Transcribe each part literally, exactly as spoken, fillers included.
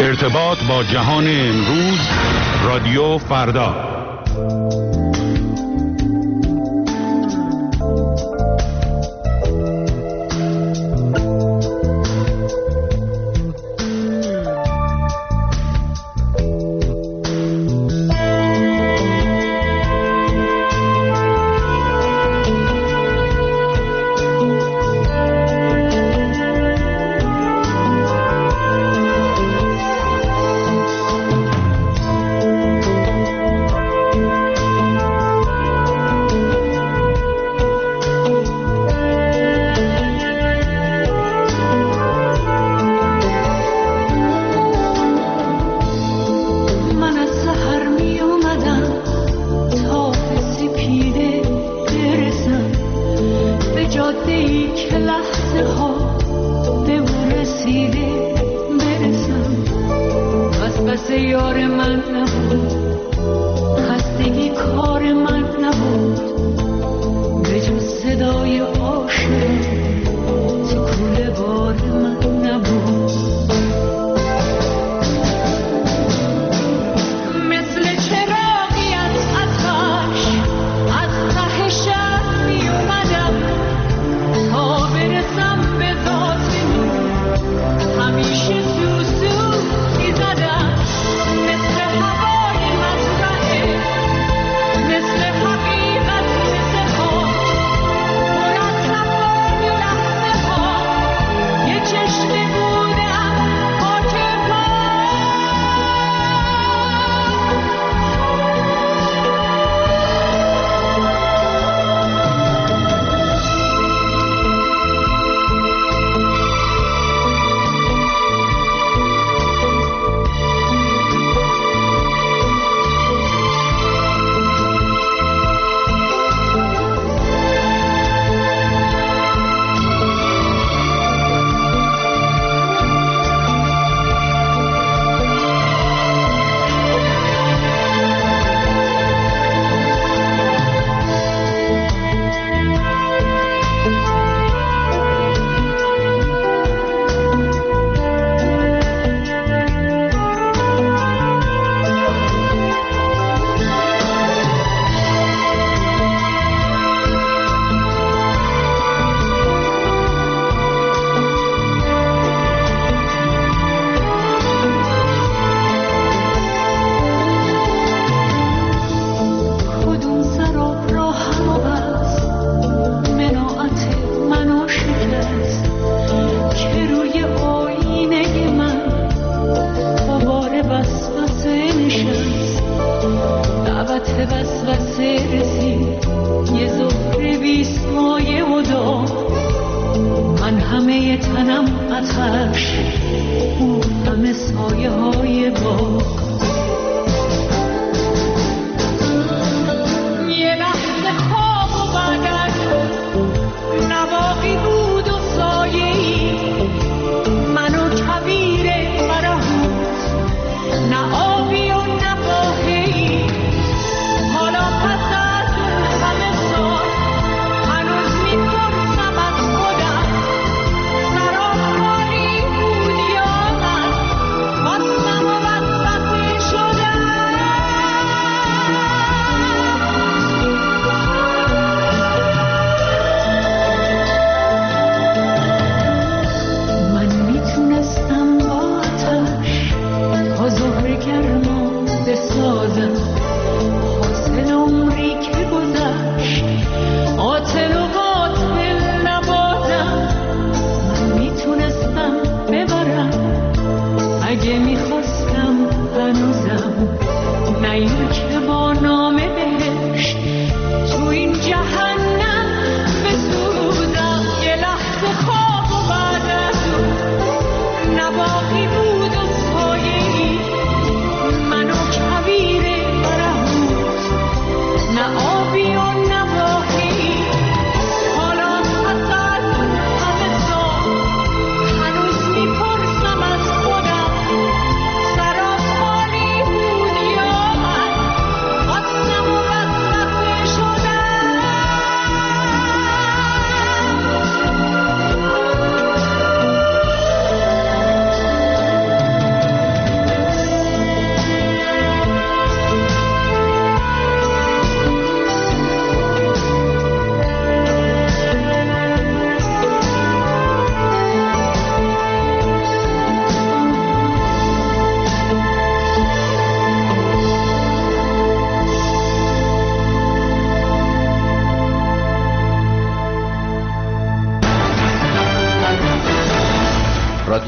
ارتباط با جهان امروز، رادیو فردا.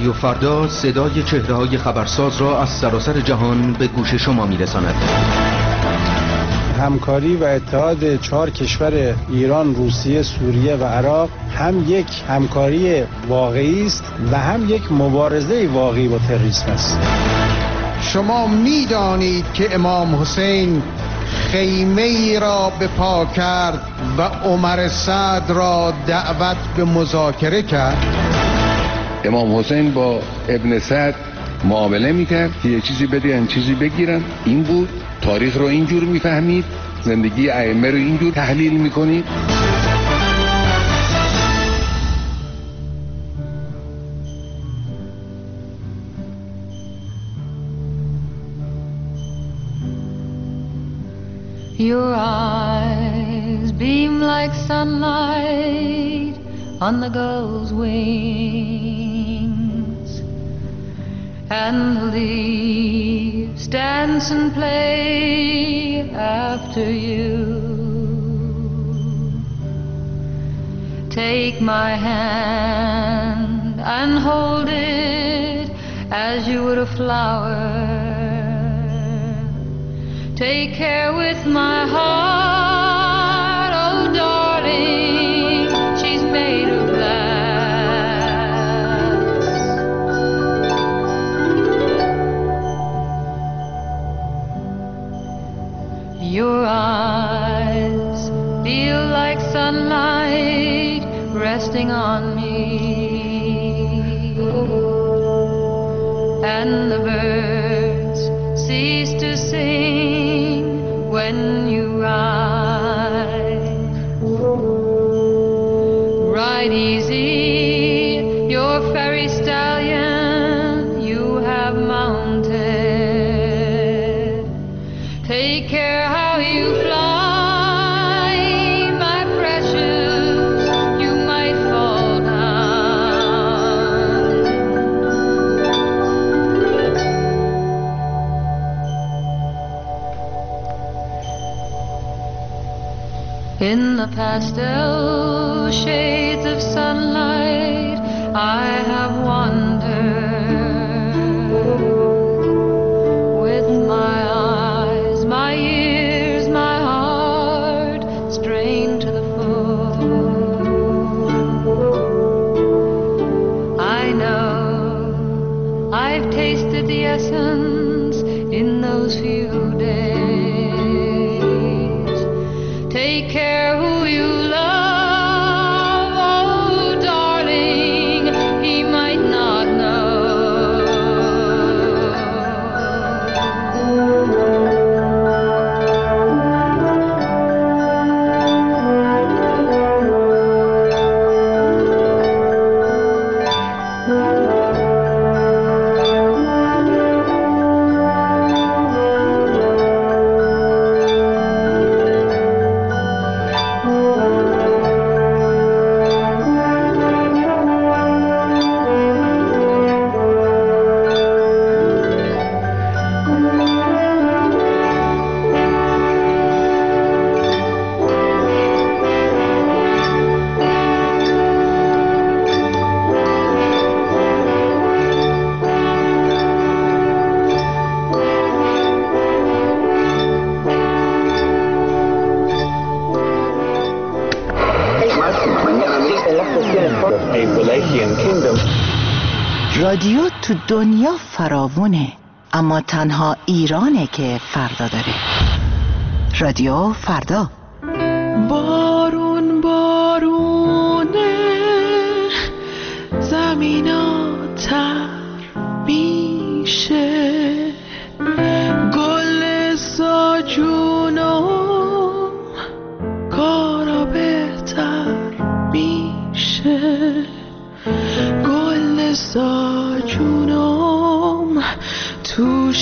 رادیو فردا صدای چهره‌های خبرساز را از سراسر جهان به گوش شما می‌رساند. همکاری و اتحاد چهار کشور ایران، روسیه، سوریه و عراق هم یک همکاری واقعی است و هم یک مبارزه واقعی با تروریسم است. شما می‌دانید که امام حسین خیمه ای را به پا کرد و عمر سعد را دعوت به مذاکره کرد. امام حسین با ابن سعد معامله میکرد که یه چیزی بدهن چیزی بگیرن. این بود. تاریخ رو اینجور میفهمید، زندگی ائمه رو اینجور تحلیل میکنید. Your eyes beam like sunlight on the gull's wings, and the leaves dance and play after you. Take my hand and hold it as you would a flower. Take care with my heart, oh darling, she's made of glass. Your eyes feel like sunlight resting on me, and the birds cease to sing when you ride. Ride easy, your fairy stallion you have mounted. Take care how you fly, my precious, you might fall down. In the pastel shades of sunlight, I have wandered with my eyes, my ears, my heart strained to the full. I know I've tasted the essence in those few days. Take care who you love, oh darling, he might not know. رادیو تو دنیا فراوونه، اما تنها ایرانه که فردا داره. رادیو فردا. بارون بارونه زمینا تر میشه، گل ساجونم کارا بهتر میشه، گل ساجونم تو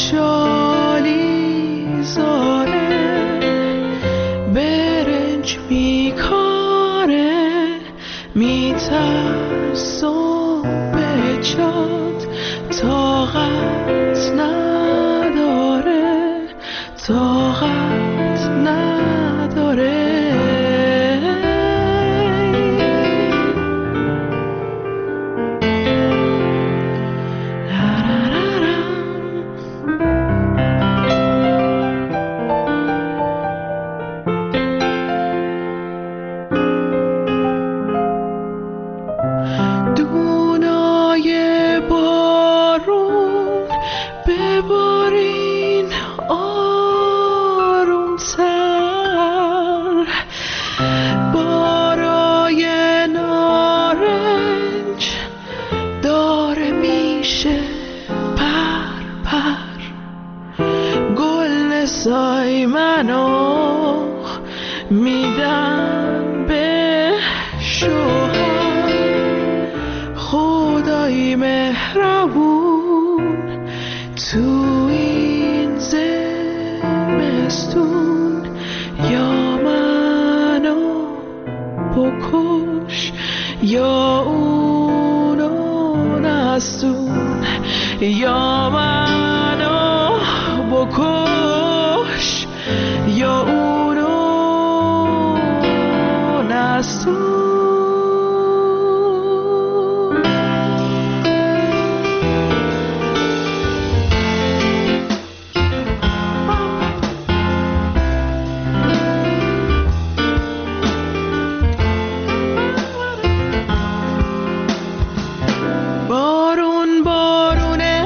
شالی زاره برنج میکاره، میترسم به جات طاقت نداره، طاقت نداره. سای منو میدم به شوهر، خدای مهربون تو این زمستون، یا منو بکش یا اونو نستون، یا منو بکش یا اونو نستون. بارون بارونه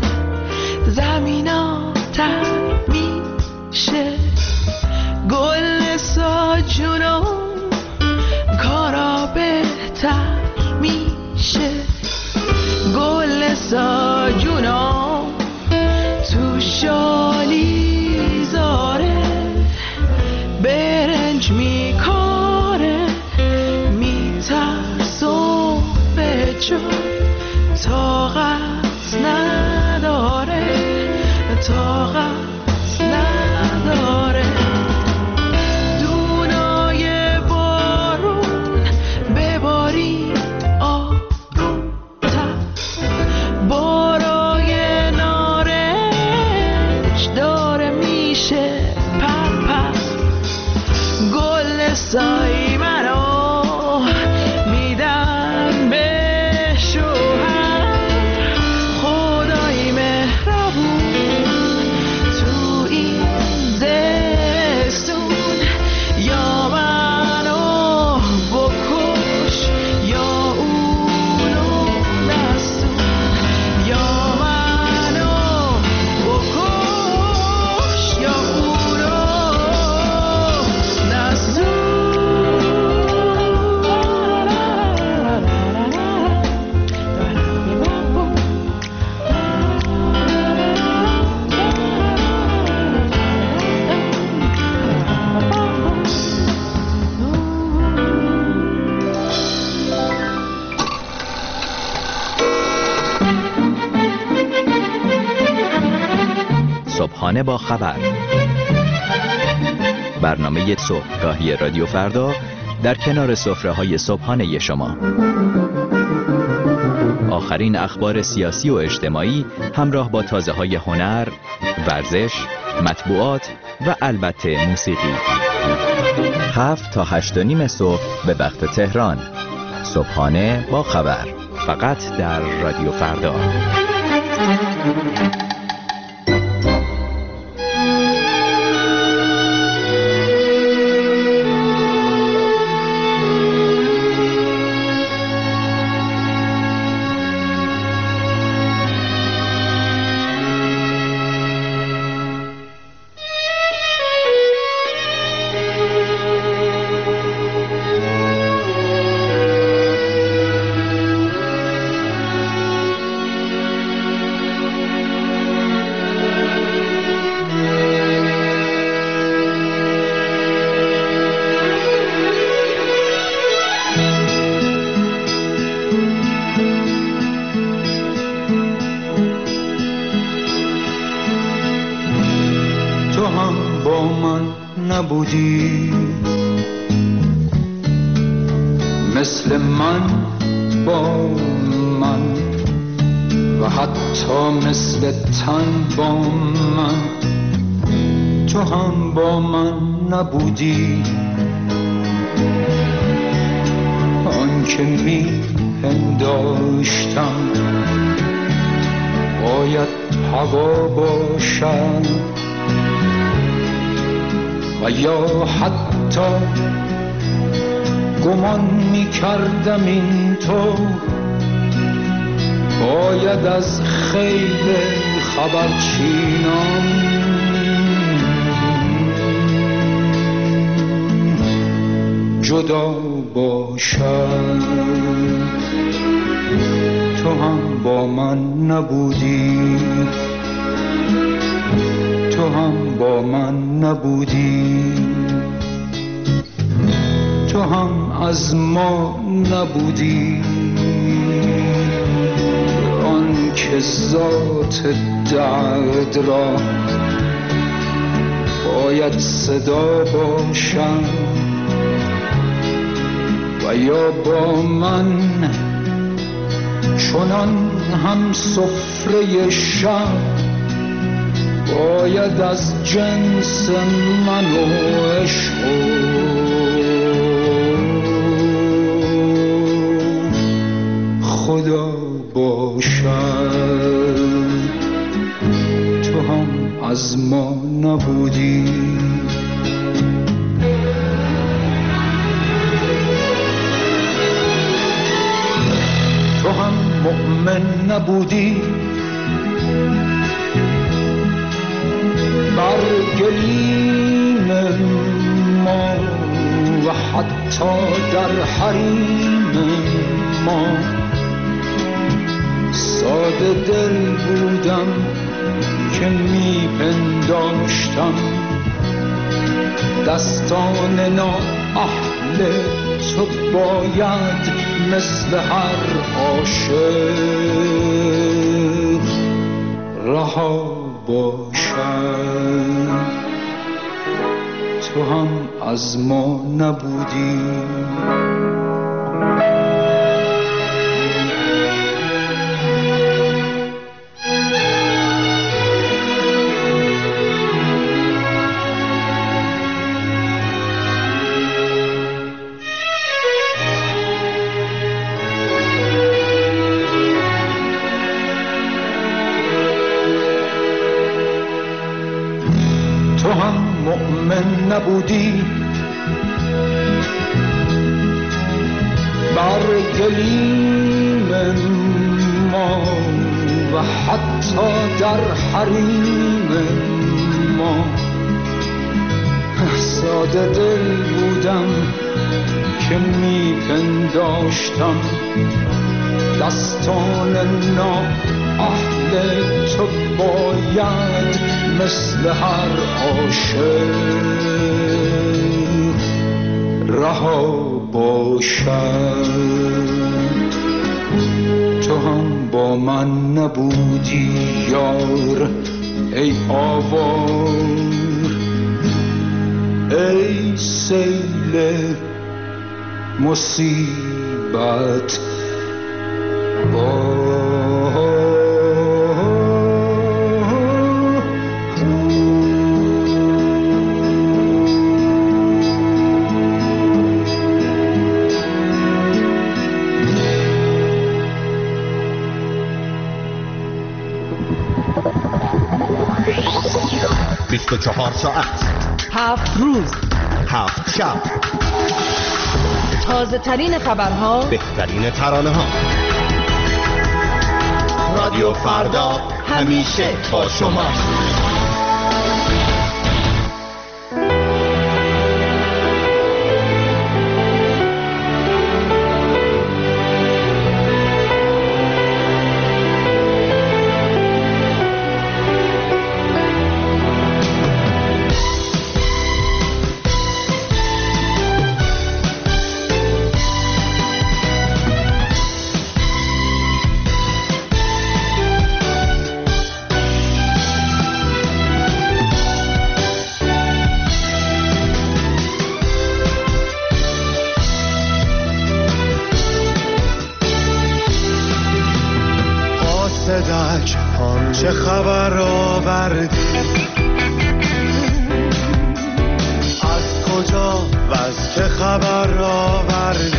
زمینا تر میشه، گل ساجونو کارا بهتر میشه، گل ساجونو تو شالی زاره برنج میکاره، میترسم به جا طاقت نداره، طاقت نداره. دونای بارون ببارید آروم‌تر، بارای نارنج داره میشه پر پر، گل سای منو میدن به شوهر، خدای مهربون تو این زمستون، یا منو بکش یا اونو نستون، یا منو بکش یا اونو صبحانه با خبر، برنامه صبحگاهی رادیو فردا در کنار سفره‌های صبحانه شما. آخرین اخبار سیاسی و اجتماعی همراه با تازه‌های هنر، ورزش، مطبوعات و البته موسیقی. هفت تا هشت و نیم صبح به وقت تهران. صبحانه با خبر، فقط در رادیو فردا. نبودی مثل من با من و حتی مثل تن با من، تو هم با من نبودی. آن که می پنداشتم باید هوا باشد و یا حتی گمان می کردم این تو باید از خیل خبرچینان جدا باشد. تو هم با من نبودی، تو تو هم با من نبودی، تو هم از ما نبودی. آن که ذات درد را باید صدا باشم و یا با من چنان هم سفره شب باید از جنس من و عشق خدا باشد. تو هم از ما نبودی، تو هم مؤمن نبودی، بر گلیم ما و حتی در حریم ما ساده دل بودم که میپنداشتم دستان نااهل تو باید مثل هر عاشق رها باشد. تو هم از ما نبودی، نبودی، بر گلیم ما و حتی در حریم ما ساده دل بودم که میپنداشتم دستان نااهل تو باید مثل هر عاشق رها باشد. تو هم با من نبودی یار، ای آوار، ای سیل مصیبت با بیست و چهار ساعت، هفت روز، هفت شب، تازه ترین خبرها، بهترین ترانه ها. رادیو فردا همیشه با شما. چه خبر آوردی، از کجا و از چه خبر آوردی؟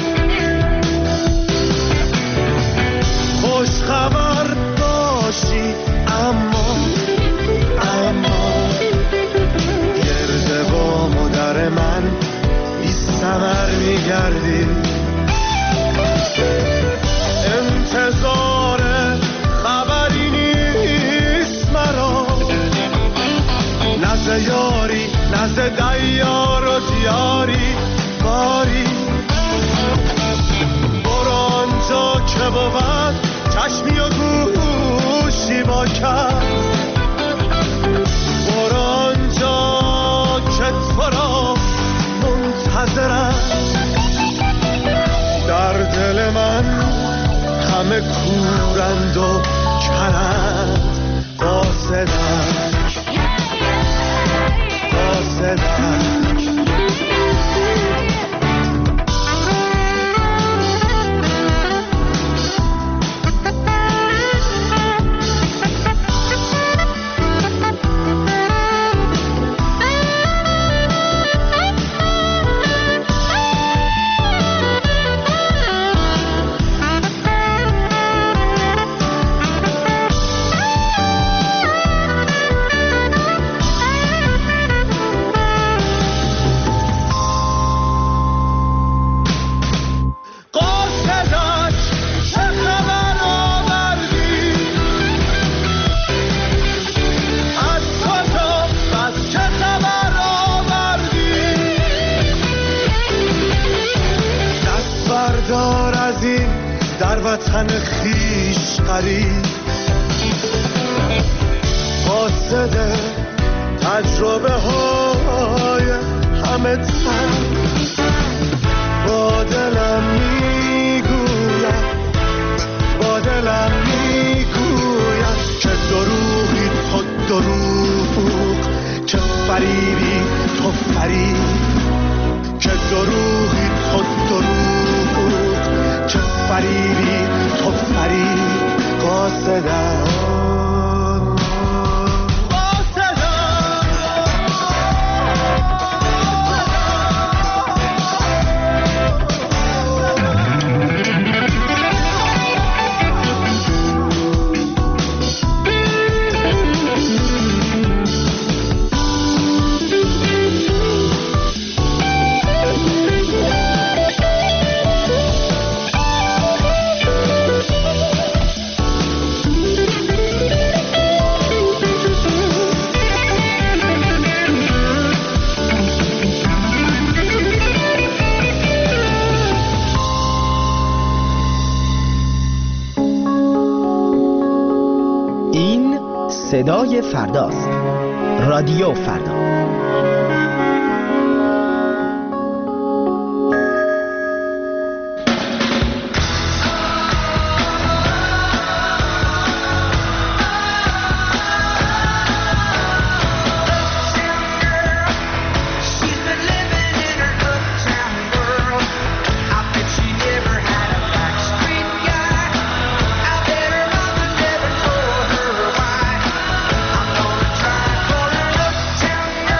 خوش خبر باشی اما اما گرد بام و در من بی ثمر میگردی. انتظار خبری نیست مرا، نزد یاری نزد دیار و دیاری باری. برو آنجا که بود چشمی و گوشی با کس، کورند و کنند قاصدند قاصدند وطن خیش قریب قاصد تجربه های همه تن با دلم میگویم با دلم میگویم که دروغی تو دروغ که فریبی تو فریب که دروغی تو دروغ که فریبی تو فریب قاصدم صدای فرداست. رادیو فردا. Tell me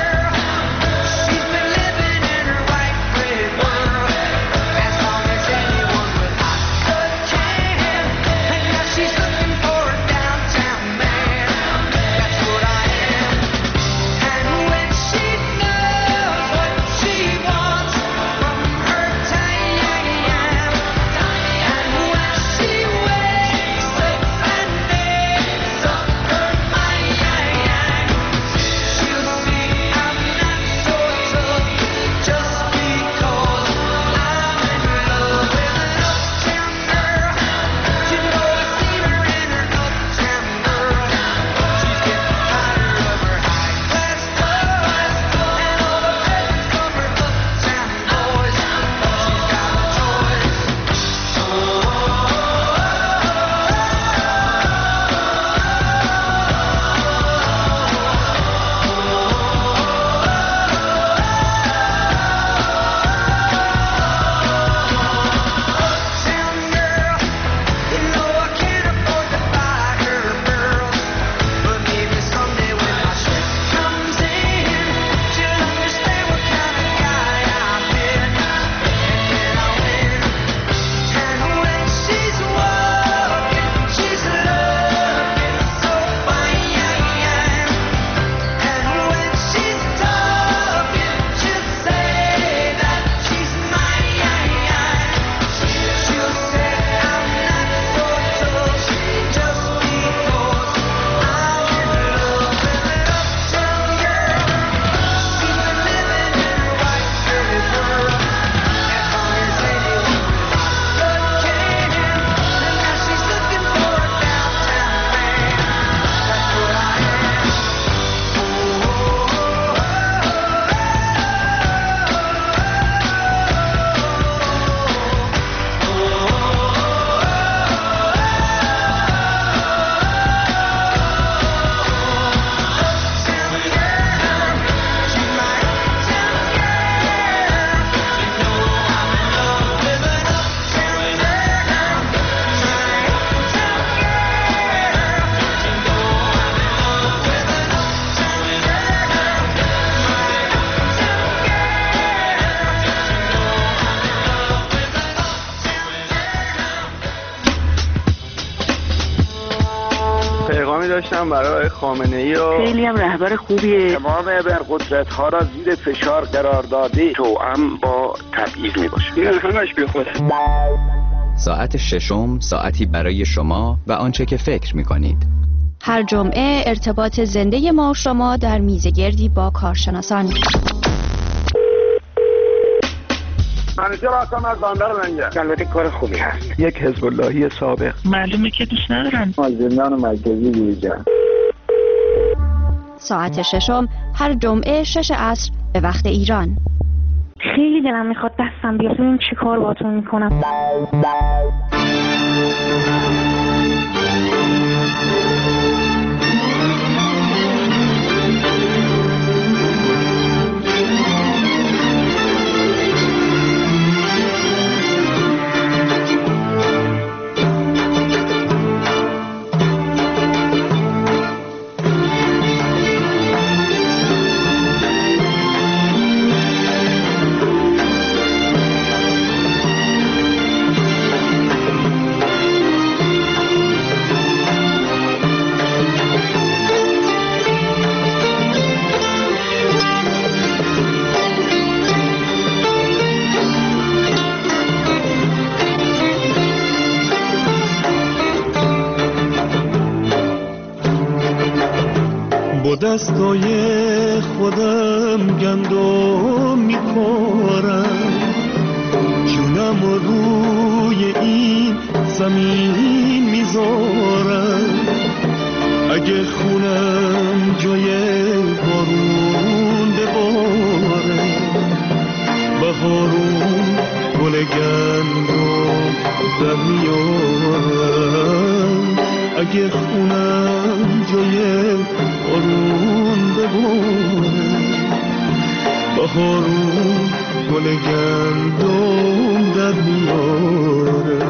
داشتم برای خامنه‌ای و خیلی هم رهبر خوبیه. امام ابرقدرت ها را زیر فشار قرار داده توأم با تبعیض میباشه. این همش بی خود. ساعت ششم ساعتی برای شما و آنچه که فکر می‌کنید. هر جمعه ارتباط زنده ما و شما در میزگردی با کارشناسان. منیجر هستم از بندر لنگر. البته کار خوبی هست. یک حزب اللهی سابق. معلومه که دوست ندارن. از زندان مرکزی بیرون. ساعت ششم هر جمعه شش عصر به وقت ایران. خیلی دلم میخواد دستم بیاد ببینم چی کار باهاتون میکنم. دستای خودم گندم میکارم، جونم روی این زمین میذارم. اگه خونم جای بارون بباره، بهارون گل گندم در میارم. اگه خونم جای بارون بباره، بهارون گل گندم در میاره.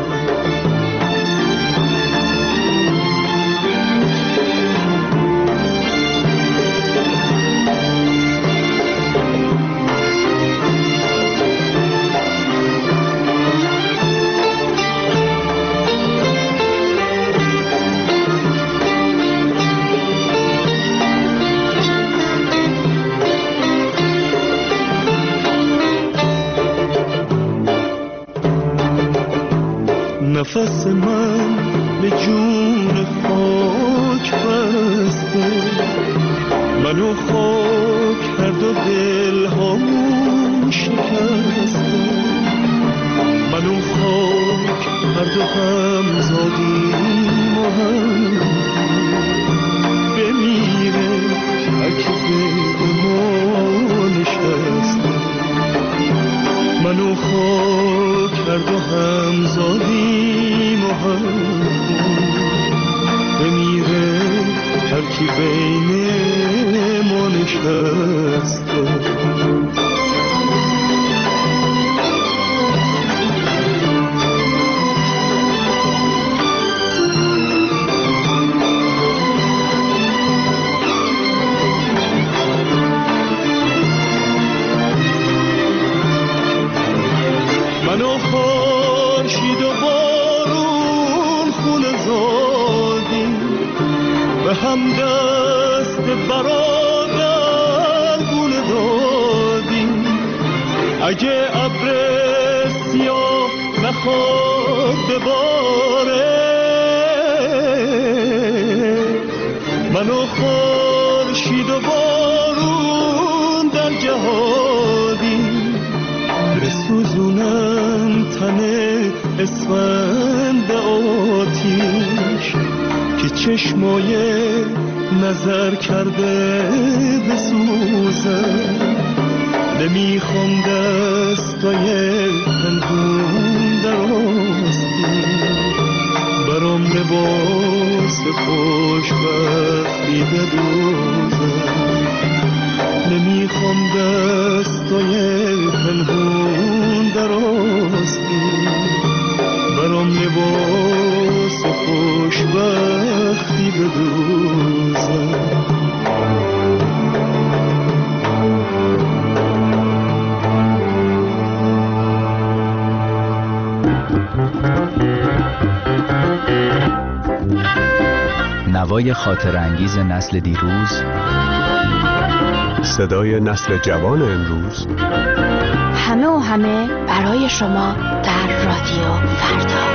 نفس من به جون خاک بسته، منو خاک هر دو دل هامون شکسته. منو خاک هر دو هم زادیم و هم بمیره اگه به ما نشسته. منو خاک هر دو هم زادیم و هم بمیره هر کی بین ما نشسته. منو خورشید و بارون خونه زادیم، به هم دست برادر گونه دادیم. اگه ابر سیاه نخواد بباره، منو خورشید و بارون در جهادیم. بسوزونم تن اسفند آتیش که چشمای نظر کرده بسوزم. نمیخوام دستای پنهون در آستین، برام لباس خوشبختی بدوزم. نمیخوام دستای پنهون در آستین، برام لباس خوشبختی بدوزم. نوای صدای خاطرانگیز نسل دیروز، صدای نسل جوان امروز، همه و همه برای شما در رادیو فردا.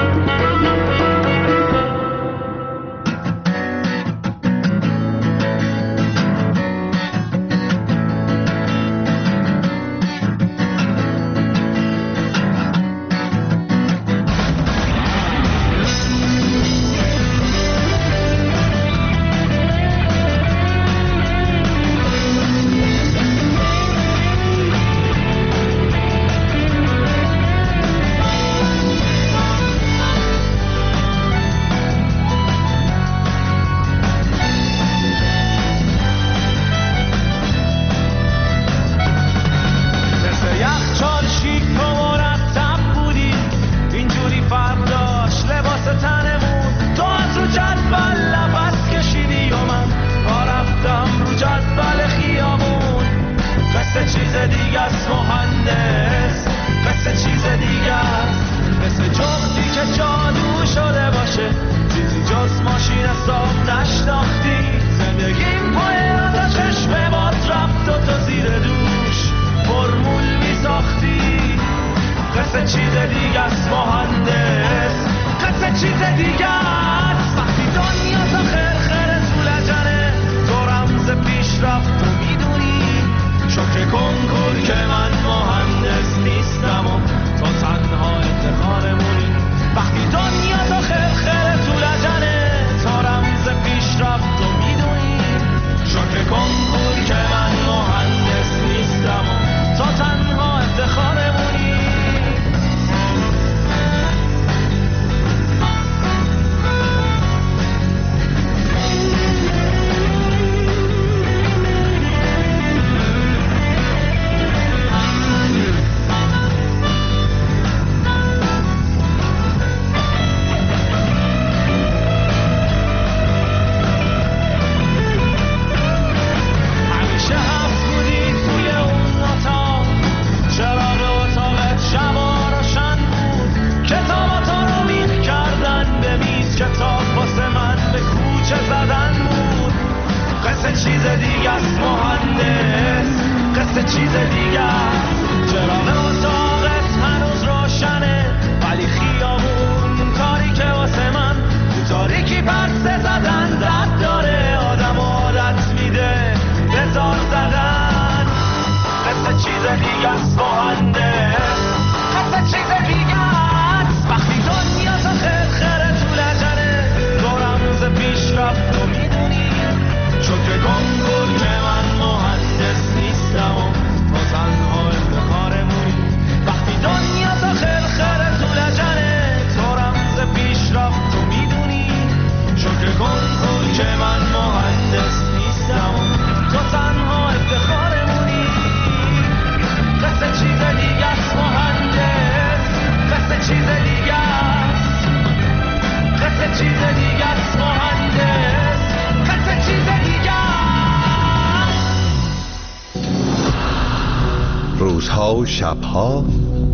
روزها و شبها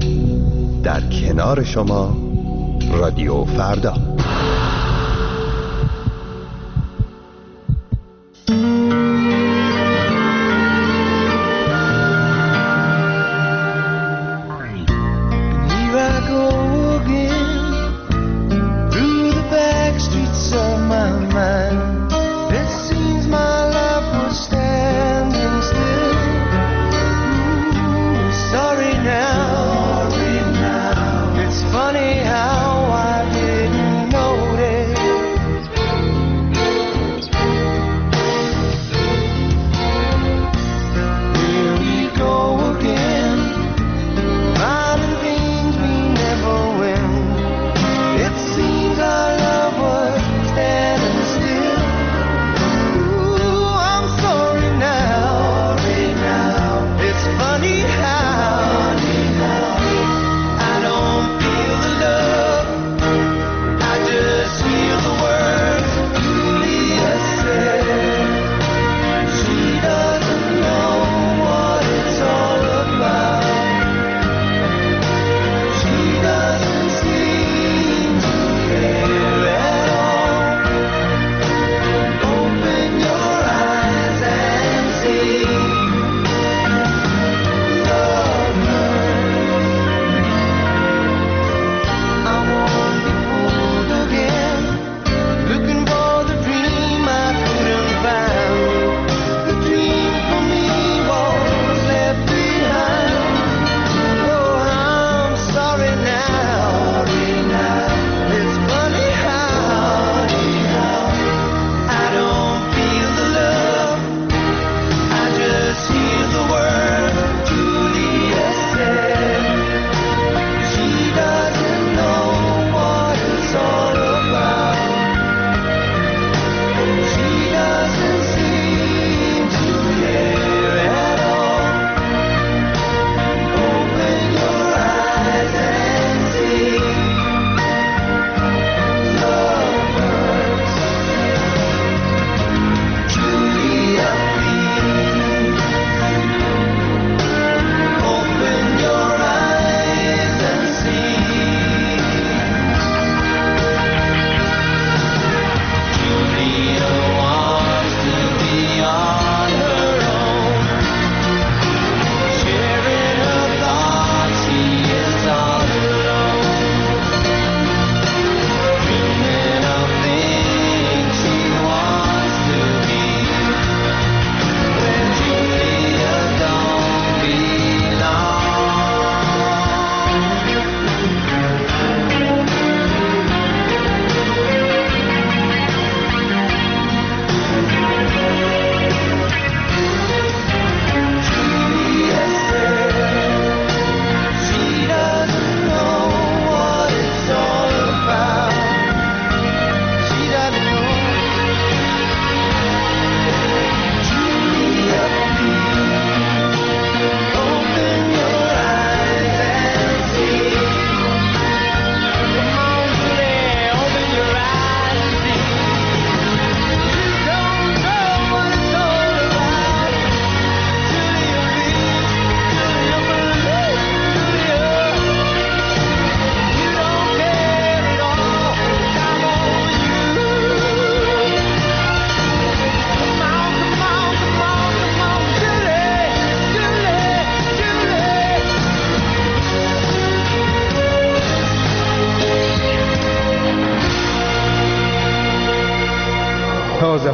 در کنار شما رادیو فردا. Funny how I didn't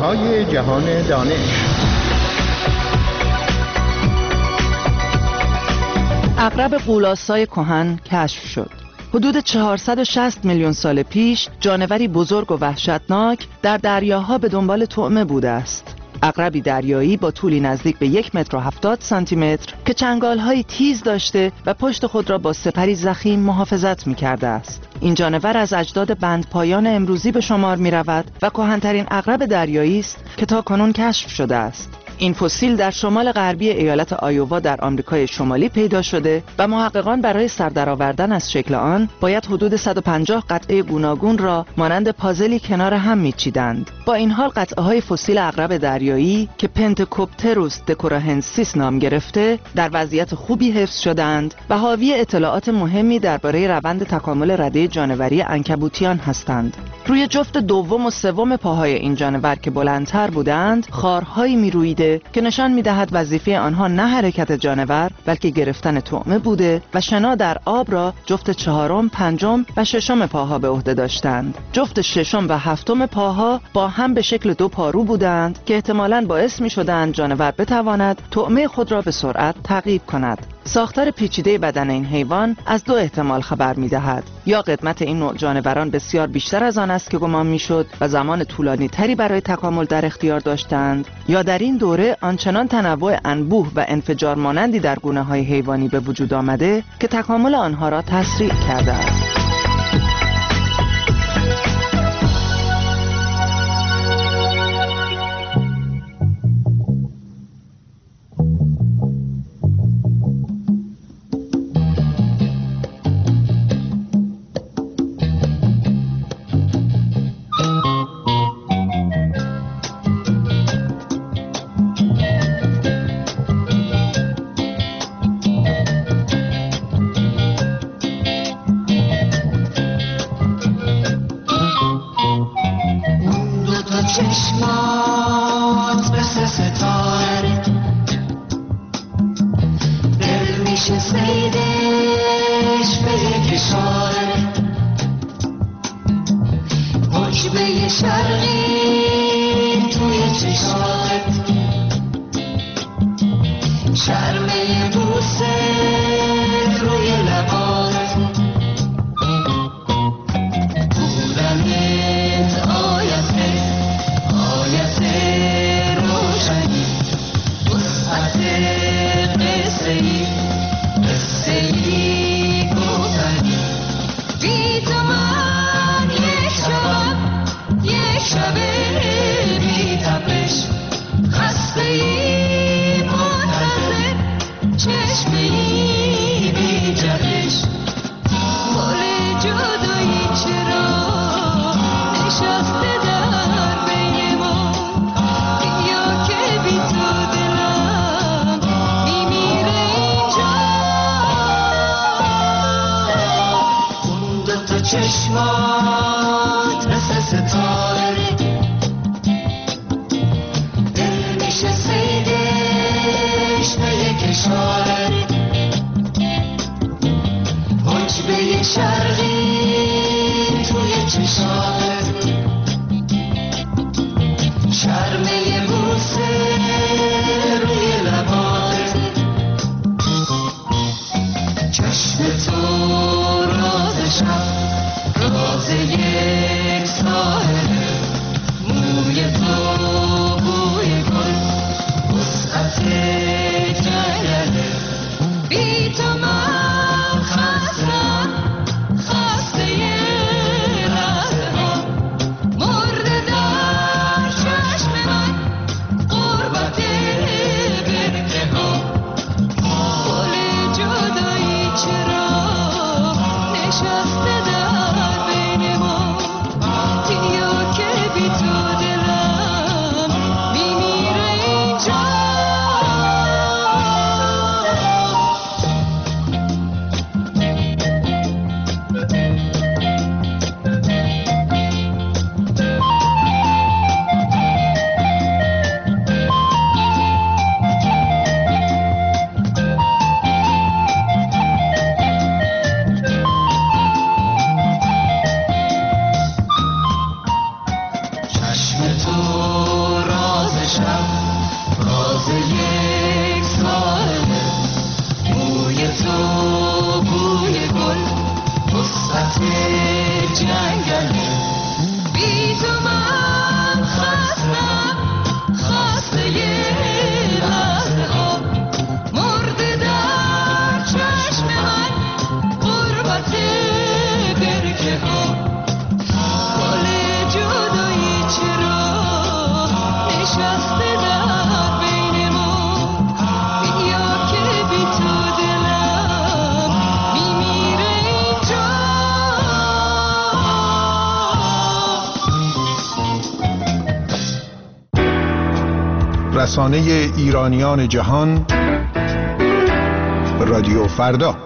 چهره‌های جهان دانش. عقرب غول‌آسای کهن کشف شد. حدود چهارصد و شصت میلیون سال پیش جانوری بزرگ و وحشتناک در دریاها به دنبال طعمه بوده است. عقربی دریایی با طولی نزدیک به یک متر و هفتاد سانتی متر که چنگال‌های تیز داشته و پشت خود را با سپری ضخیم محافظت می‌کرده است. این جانور از اجداد بندپایان امروزی به شمار می‌رود و کهن‌ترین عقرب دریایی است که تاکنون کشف شده است. این فسیل در شمال غربی ایالت آیووا در آمریکای شمالی پیدا شده و محققان برای سر درآوردن از شکل آن باید حدود صد و پنجاه قطعه گوناگون را مانند پازلی کنار هم میچیدند. با این حال قطعه‌های فسیل عقرب دریایی که پنتکوپتروس دکوراهنسیس نام گرفته در وضعیت خوبی حفظ شدند و حاوی اطلاعات مهمی درباره روند تکامل رده جانوری عنکبوتیان هستند. روی جفت دوم و سوم پاهای این جانور که بلندتر بودند خارهایی میرویده که نشان میدهد وظیفه آنها نه حرکت جانور بلکه گرفتن طعمه بوده و شنا در آب را جفت چهارم، پنجم و ششم پاها به عهده داشتند. جفت ششم و هفتم پاها با هم به شکل دو پارو بودند که احتمالاً باعث میشدند جانور بتواند طعمه خود را به سرعت تعقیب کند. ساختار پیچیده بدن این حیوان از دو احتمال خبر می‌دهد: یا قدمت این نوع جانوران بسیار بیشتر از آن است که گمان می‌شد و زمان طولانی تری برای تکامل در اختیار داشتند، یا در این دوره آنچنان تنوع انبوه و انفجار مانندی در گونه‌های حیوانی به وجود آمده که تکامل آنها را تسریع کرده است. چشمات مثل ستاره دل میشه سیدش به یک اشاره حجبه شرقی توی چشات شرمه بوسه روی لبات بودنت آیته آیت روشنی وسعت قصه ای قصه ای گفتنی بی تو من یک شبم یک شب بی تپش خسته ای منتظر چشمه ای بی جهش گل جدایی چرا نشسته در بین ما یا که بی تو دلم میمیره اینجا اون دوتا چشمات مثل ستاره دل میشه سیدش به یک اشاره حجبه شرقی توی چشات شرمه بوسه روی لبات چشم تو راز شب راز یک ساحله موی تو بوی گل وسعت جنگله بی تو من خستم خسته رهده ها مرده در چشم من رسانه ایرانیان جهان، رادیو فردا.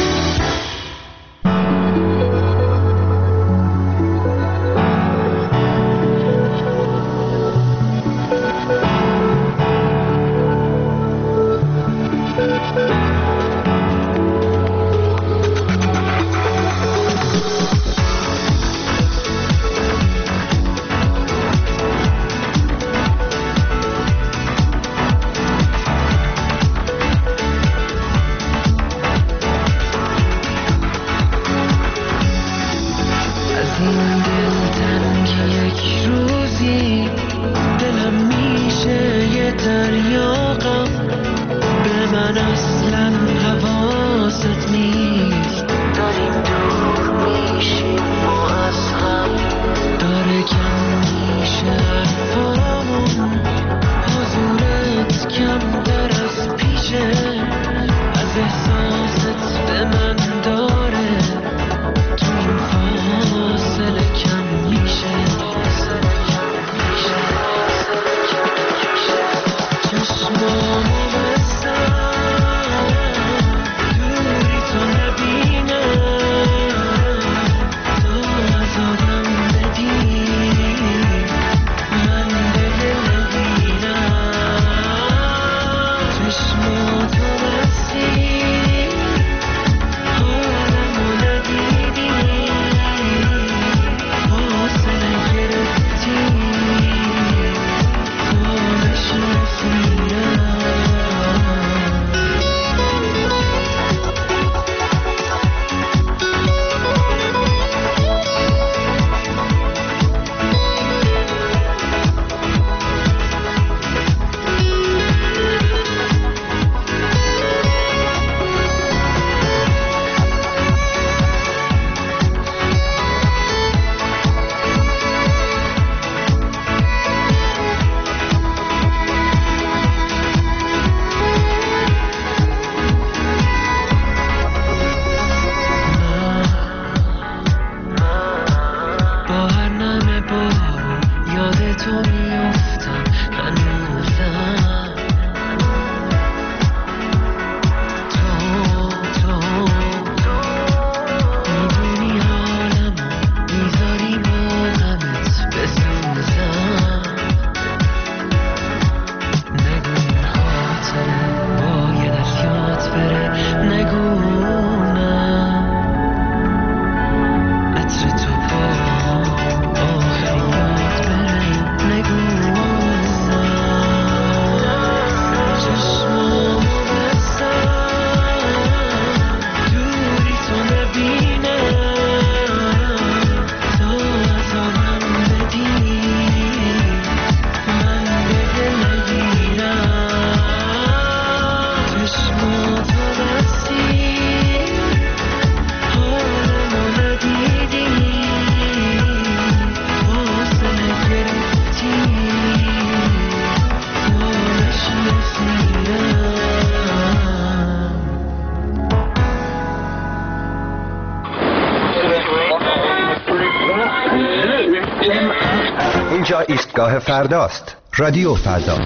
اینجا ایستگاه فرداست. رادیو فردا.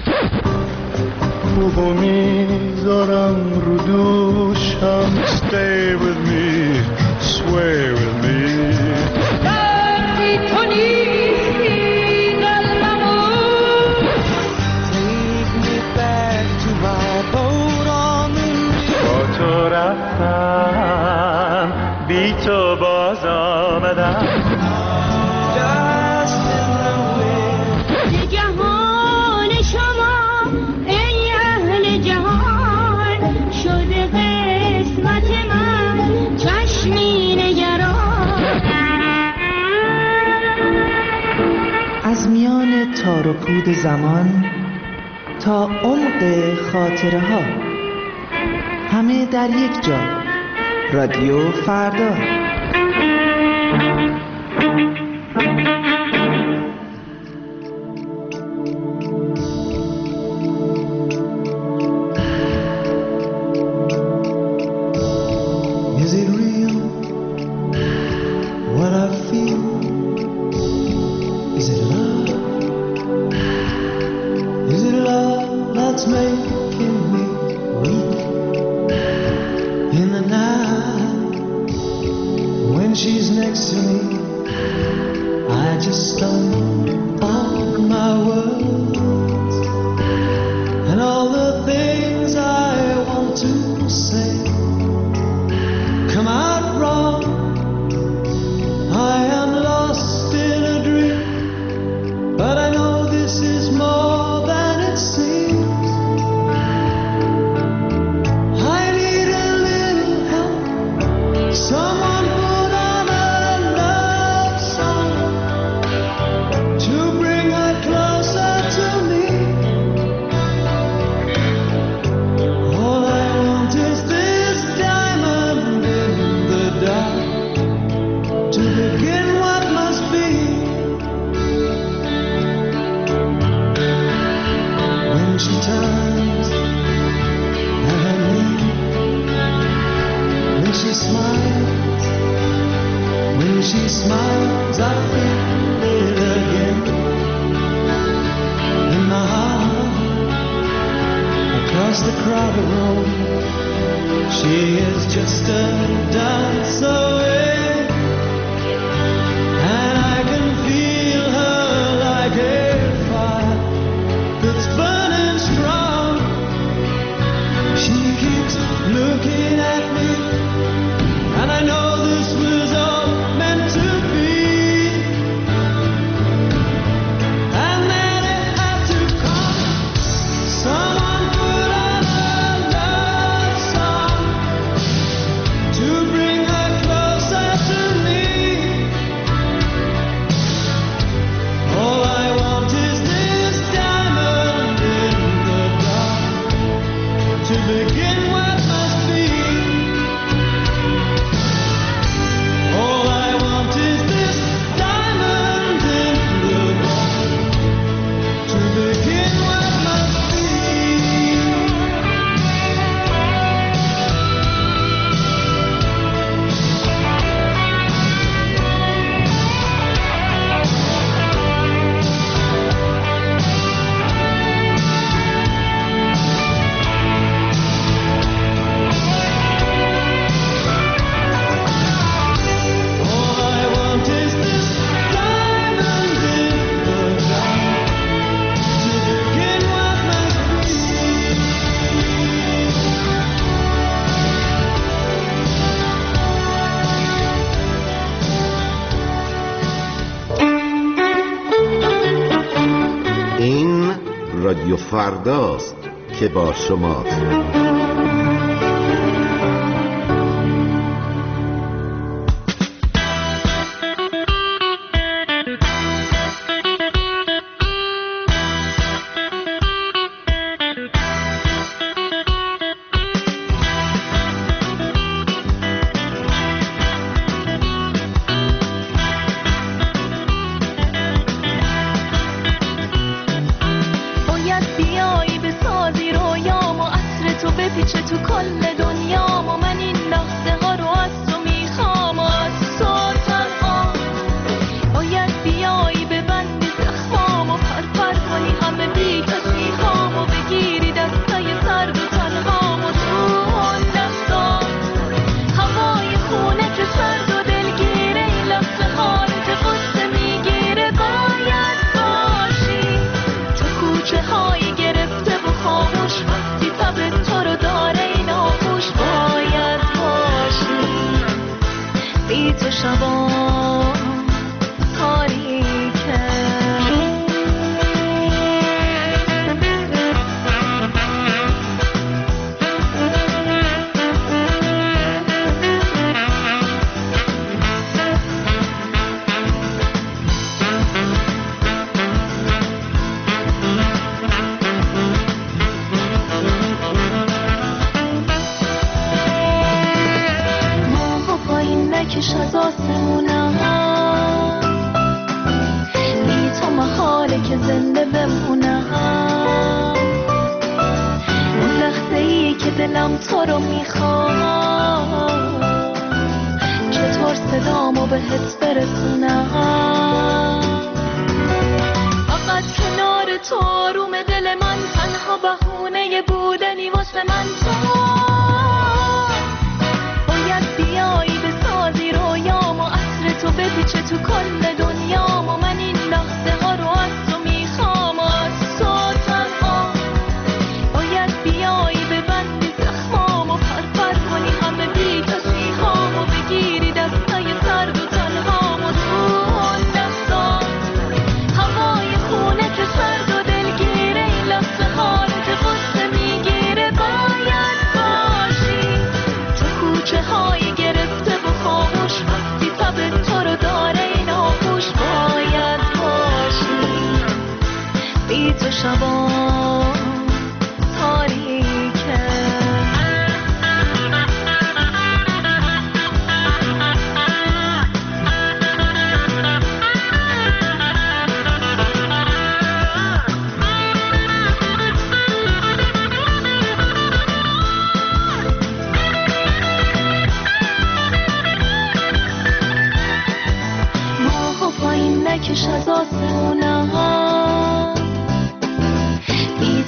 خوبو میذارم رو دوشم. Stay with me, sway with me. وقتی تو نیستی قلبمون. Take me back to my boat on the river. با تو رفتم بی تو باز آمدم. از میان تار و پود زمان تا عمق خاطره ها، همه در یک جا. رادیو فردا. Is it real what I feel? Is it love? Is it love? what's making me weak in the night. When she's next to me, I just stop all my words and all the things I want to say come out wrong. I am lost in a dream, but I know this is more than it seems. I need a little help. Someone put on a love song to bring her closer to me. All I want is this diamond in the dark to begin what must be. When she turns and I leave, when she smiles, when she smiles, I feel it again in my heart. Across the crowded room, she is just a dance away, and I can feel her like a fire that's burning strong. She keeps looking at me, and I know this was all meant to be. And then it had to come. Someone put on a love song to bring her closer to me. All I want is this diamond in the dark to begin what must be. All I want is this diamond in the dark to begin what must be. All I want is this diamond in the dark to begin what must be. این رادیو فرداست که با شماست. باید بیایی به سازی رویامو، عطر تو بپیچه تو کل دنیامو. من این لحظه ها رو از تو میخوام و از تو تنها. باید بیایی به بندی زخمامو، پر پر کنی همه بی کسی هامو، بگیری دستای سرد و تنهامو تو اون دستا. هوای خونه که سرد و دلگیره، این لحظه حالت قصه میگیره. باید باشی تو کوچه هایی گرفته و خاموش، وقتی تب تو رو داره این آغوش. باید باشی بی تو شبا تاریکه. ماها پایین نکش از آسمونم، بی تو محاله که زنده بمونم. اون لحظه ای که دلم تو رو میخواد، چطور صدامو بهت برسونم. فقط کنار تو آروم دل من، تنها بهونه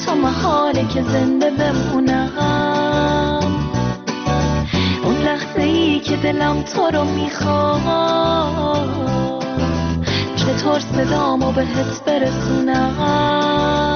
تا محاله که زنده بمونم. اون لحظه ای که دلم تو رو میخواد، چطور صدامو بهت برسونم.